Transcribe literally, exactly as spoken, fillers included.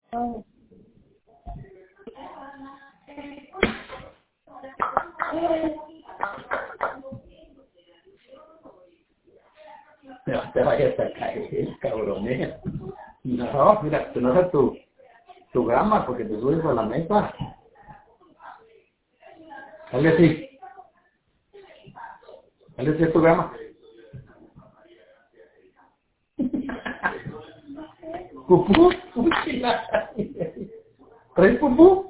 No te vayas a caer, cabrón, ¿eh? No, mira, te enoja tu, tu gama porque te subes a la mesa. Dale así. Dale así a tu gama. ¿Pupú? ¿Traes pupú?